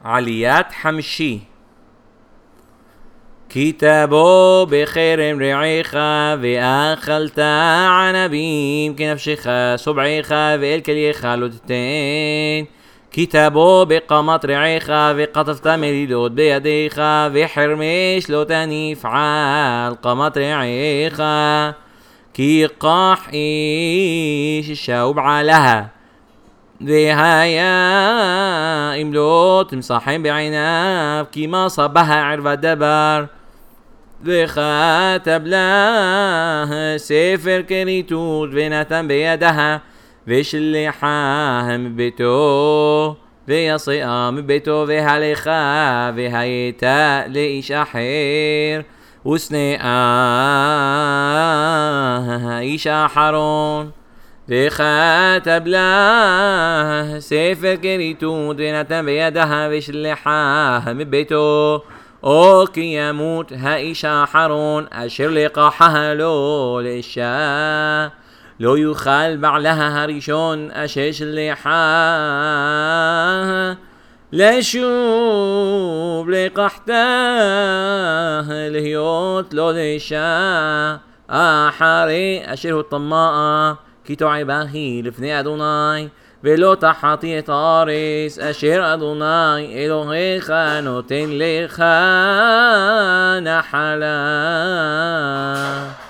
עליית חמישי. כי תבוא בחרם רעיך ואכלת ענבים כנפשך סובעיך ואל כלייך לא תיתן. כי תבוא בקמת רעיך וקטפת מרידות בידיך וחרמש לא תניף על קמת רעיך. כי ייקח איש אישה ובעלها והיה אם לא תמסחם בעיניו כי מה صبها ערווה דבר וכתב לה ספר כריתות ונתן בידה ושלחה מביתו ויצאה מביתו והלכה והייתה לאיש אחר ושנאה האיש האחרון. וכתב לה ספר כריתות ונתן בידה ושלחה מביתו או כי ימות האיש האחרון אשר לקחה לו לאישה לא יוכל בעלה הראשון אשר שלחה לשוב לקחתה להיות לו לאישה אחרי אשר הוא טמאה כי תועבה היא לפני אדוני ולא תחתי את הארץ אשר אדוני אלוהיך נותן לך נחלה.